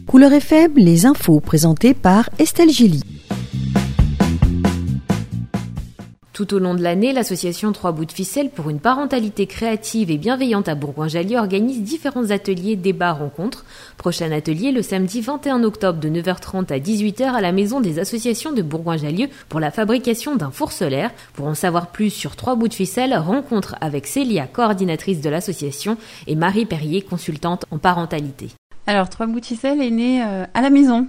Couleur FM, les infos présentées par Estelle Gilly. Tout au long de l'année, l'association 3 bouts de ficelle pour une parentalité créative et bienveillante à Bourgoin-Jallieu organise différents ateliers, débats, rencontres. Prochain atelier le samedi 21 octobre de 9h30 à 18h à la maison des associations de Bourgoin-Jallieu pour la fabrication d'un four solaire. Pour en savoir plus sur 3 bouts de ficelle, rencontre avec Célia, coordinatrice de l'association, et Marie Perrier, consultante en parentalité. Alors 3 bouts de ficelle est né à la maison.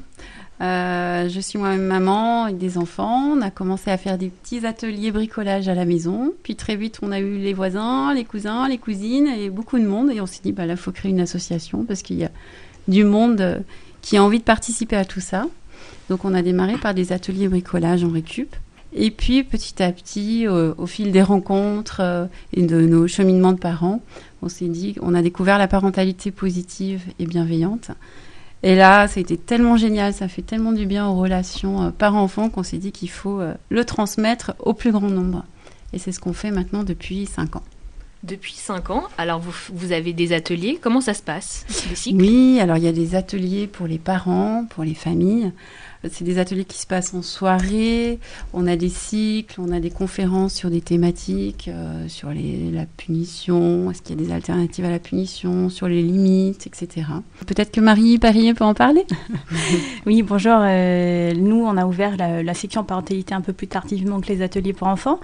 Je suis moi-même maman avec des enfants. On a commencé à faire des petits ateliers bricolage à la maison. Puis très vite, on a eu les voisins, les cousins, les cousines et beaucoup de monde. Et on s'est dit, là, il faut créer une association parce qu'il y a du monde qui a envie de participer à tout ça. Donc, on a démarré par des ateliers bricolage en récup. Et puis, petit à petit, au fil des rencontres et de nos cheminements de parents, on s'est dit, on a découvert la parentalité positive et bienveillante. Et là, ça a été tellement génial, ça fait tellement du bien aux relations parents-enfants qu'on s'est dit qu'il faut le transmettre au plus grand nombre. Et c'est ce qu'on fait maintenant depuis 5 ans. Depuis 5 ans, alors vous avez des ateliers, comment ça se passe? Des cycles? Oui, alors il y a des ateliers pour les parents, pour les familles. C'est des ateliers qui se passent en soirée, on a des cycles, on a des conférences sur des thématiques, sur la punition, est-ce qu'il y a des alternatives à la punition, sur les limites, etc. Peut-être que Marie Perrier peut en parler. Oui, bonjour. Nous, on a ouvert la section parentalité un peu plus tardivement que les ateliers pour enfants.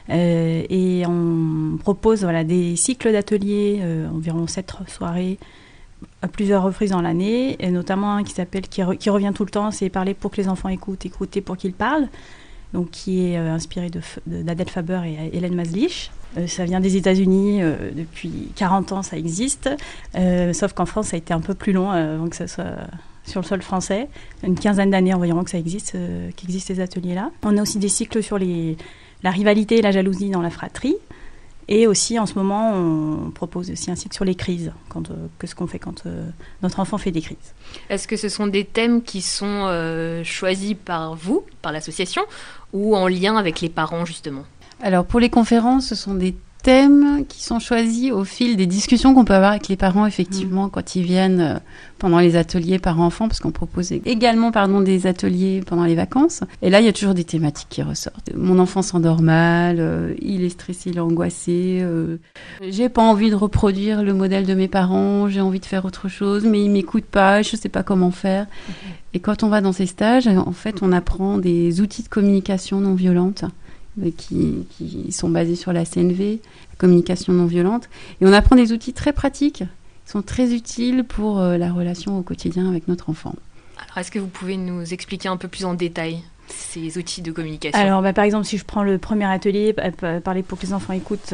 Et on propose des cycles d'ateliers, environ 7 soirées, à plusieurs reprises dans l'année, et notamment un qui revient tout le temps, c'est Parler pour que les enfants écoutent, écouter pour qu'ils parlent, donc qui est inspiré d'Adèle Faber et Hélène Maslich. Ça vient des États-Unis, depuis 40 ans ça existe, sauf qu'en France ça a été un peu plus long avant que ça soit sur le sol français, une quinzaine d'années environ que ça existe, qu'existent ces ateliers-là. On a aussi des cycles sur la rivalité et la jalousie dans la fratrie. Et aussi, en ce moment, on propose aussi un cycle sur les crises, ce qu'on fait quand notre enfant fait des crises. Est-ce que ce sont des thèmes qui sont choisis par vous, par l'association, ou en lien avec les parents, justement? Alors, pour les conférences, ce sont des thèmes qui sont choisis au fil des discussions qu'on peut avoir avec les parents, effectivement, quand ils viennent pendant les ateliers parents-enfants, parce qu'on propose également des ateliers pendant les vacances. Et là, il y a toujours des thématiques qui ressortent. Mon enfant s'endort mal, il est stressé, il est angoissé, j'ai pas envie de reproduire le modèle de mes parents, j'ai envie de faire autre chose, mais ils m'écoutent pas, je sais pas comment faire. Et quand on va dans ces stages, en fait, on apprend des outils de communication non violente, qui sont basés sur la CNV, la communication non violente. Et on apprend des outils très pratiques, qui sont très utiles pour la relation au quotidien avec notre enfant. Alors, est-ce que vous pouvez nous expliquer un peu plus en détail ces outils de communication? Alors, par exemple, si je prends le premier atelier, Parler pour que les enfants écoutent,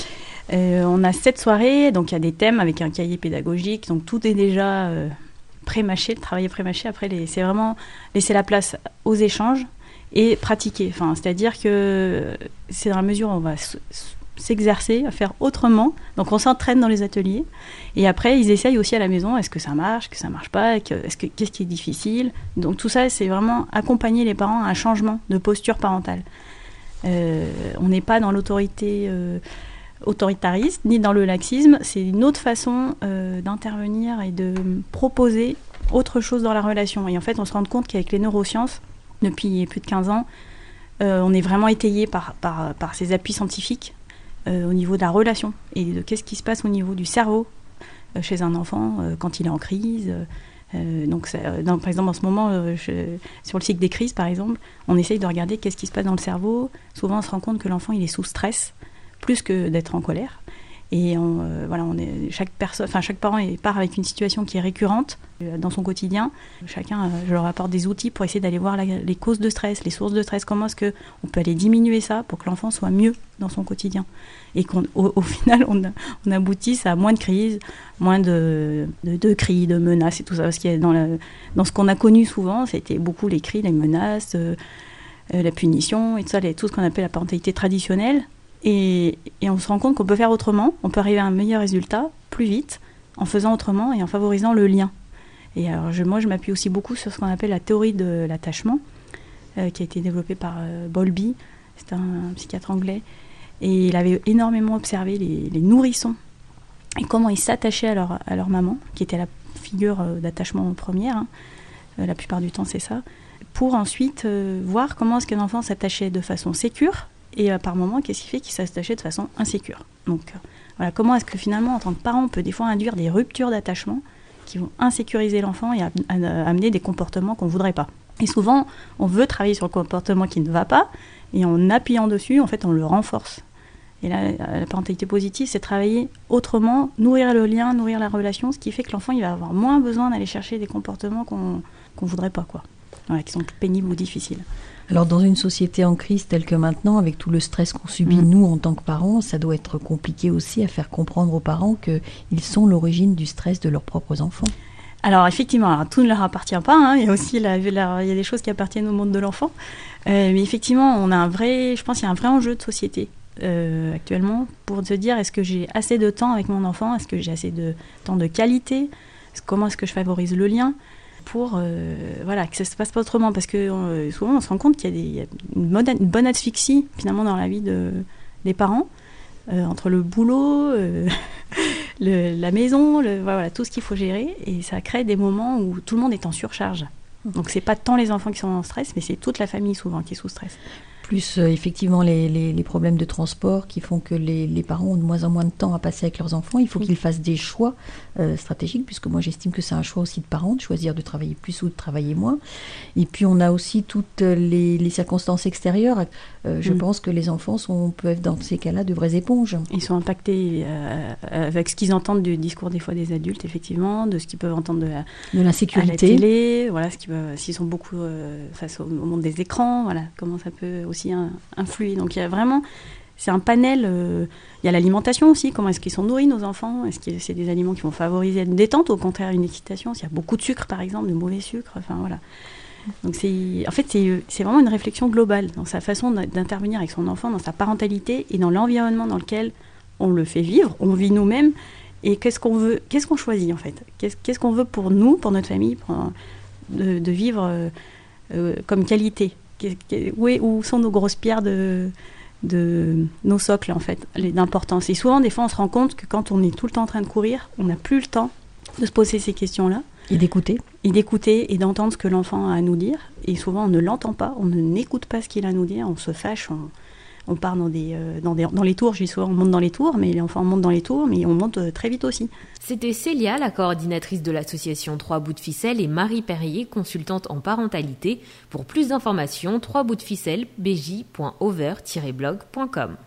on a 7 soirées, donc il y a des thèmes avec un cahier pédagogique, donc tout est déjà pré-mâché, le travail est pré-mâché. Après, c'est vraiment laisser la place aux échanges et pratiquer. C'est-à-dire que c'est dans la mesure où on va s'exercer à faire autrement. Donc on s'entraîne dans les ateliers et après ils essayent aussi à la maison. Est-ce que ça marche, que ça marche pas, qu'est-ce qui est difficile. Donc tout ça, c'est vraiment accompagner les parents à un changement de posture parentale. On n'est pas dans l'autorité autoritariste ni dans le laxisme. C'est une autre façon d'intervenir et de proposer autre chose dans la relation. Et en fait, on se rend compte qu'avec les neurosciences, depuis plus de 15 ans, on est vraiment étayé par ces appuis scientifiques au niveau de la relation et de qu'est-ce qui se passe au niveau du cerveau chez un enfant quand il est en crise. Par exemple, en ce moment, sur le cycle des crises, par exemple, on essaye de regarder qu'est-ce qui se passe dans le cerveau. Souvent, on se rend compte que l'enfant il est sous stress plus que d'être en colère. Et chaque parent part avec une situation qui est récurrente dans son quotidien. Chacun, je leur apporte des outils pour essayer d'aller voir les causes de stress, les sources de stress. Comment est-ce qu'on peut aller diminuer ça pour que l'enfant soit mieux dans son quotidien et qu'au final, on aboutisse à moins de crises, moins de cris, de menaces et tout ça. Parce qu'il y a dans ce qu'on a connu souvent, c'était beaucoup les cris, les menaces, la punition et tout ça, tout ce qu'on appelle la parentalité traditionnelle. Et on se rend compte qu'on peut faire autrement, on peut arriver à un meilleur résultat plus vite en faisant autrement et en favorisant le lien. Et alors moi je m'appuie aussi beaucoup sur ce qu'on appelle la théorie de l'attachement, qui a été développée par Bowlby, c'est un psychiatre anglais, et il avait énormément observé les nourrissons et comment ils s'attachaient à leur maman, qui était figure d'attachement première. La plupart du temps, c'est ça. Pour ensuite voir comment est-ce qu'un enfant s'attachait de façon sécure et par moment, qu'est-ce qui fait qu'il s'attachait de façon insécure. Donc voilà, comment est-ce que finalement, en tant que parent, on peut des fois induire des ruptures d'attachement qui vont insécuriser l'enfant et amener des comportements qu'on ne voudrait pas. Et souvent, on veut travailler sur le comportement qui ne va pas, et en appuyant dessus, en fait, on le renforce. Et là, la parentalité positive, c'est travailler autrement, nourrir le lien, nourrir la relation, ce qui fait que l'enfant, il va avoir moins besoin d'aller chercher des comportements qu'on ne voudrait pas, quoi. Voilà, qui sont pénibles ou difficiles. Alors, dans une société en crise telle que maintenant, avec tout le stress qu'on subit, nous, en tant que parents, ça doit être compliqué aussi à faire comprendre aux parents qu'ils sont l'origine du stress de leurs propres enfants. Alors, effectivement, tout ne leur appartient pas. Il y a aussi il y a des choses qui appartiennent au monde de l'enfant. Mais effectivement, je pense qu'il y a un vrai enjeu de société actuellement pour se dire, est-ce que j'ai assez de temps avec mon enfant ? Est-ce que j'ai assez de temps de qualité ? Comment est-ce que je favorise le lien ? Pour que ça ne se passe pas autrement, parce que souvent on se rend compte qu'il y a une bonne asphyxie finalement dans la vie des parents, entre le boulot, la maison, tout ce qu'il faut gérer, et ça crée des moments où tout le monde est en surcharge. Donc c'est pas tant les enfants qui sont en stress, mais c'est toute la famille souvent qui est sous stress. Plus effectivement les problèmes de transport qui font que les parents ont de moins en moins de temps à passer avec leurs enfants. Il faut qu'ils fassent des choix stratégiques, puisque moi j'estime que c'est un choix aussi de parents, de choisir de travailler plus ou de travailler moins. Et puis on a aussi toutes les circonstances extérieures. Je pense que les enfants peuvent être dans ces cas-là de vraies éponges. Ils sont impactés avec ce qu'ils entendent du discours des fois des adultes, effectivement, de ce qu'ils peuvent entendre de l'insécurité, à la télé, voilà, s'ils sont beaucoup face au monde des écrans, voilà, comment ça peut aussi influer. Donc il y a vraiment, c'est un panel. Il y a l'alimentation aussi. Comment est-ce qu'ils sont nourris, nos enfants ? Est-ce que c'est des aliments qui vont favoriser une détente, au contraire une excitation ? S'il y a beaucoup de sucre, par exemple, de mauvais sucre, enfin voilà. Donc c'est vraiment une réflexion globale dans sa façon d'intervenir avec son enfant, dans sa parentalité et dans l'environnement dans lequel on le fait vivre, on vit nous-mêmes, et qu'est-ce qu'on choisit en fait ? Qu'est-ce qu'on veut pour nous, pour notre famille, de vivre comme qualité ? Où sont nos grosses pierres de nos socles, en fait, d'importance. Et souvent, des fois, on se rend compte que quand on est tout le temps en train de courir, on n'a plus le temps de se poser ces questions-là. Et d'écouter et d'entendre ce que l'enfant a à nous dire. Et souvent, on ne l'entend pas, on n'écoute pas ce qu'il a à nous dire, on se fâche, on part dans les tours. Je dis souvent, on monte dans les tours, mais l'enfant monte dans les tours, mais on monte très vite aussi. C'était Célia, la coordinatrice de l'association 3 bouts de ficelle, et Marie Perrier, consultante en parentalité. Pour plus d'informations, 3 bouts de ficelle, bj.over-blog.com.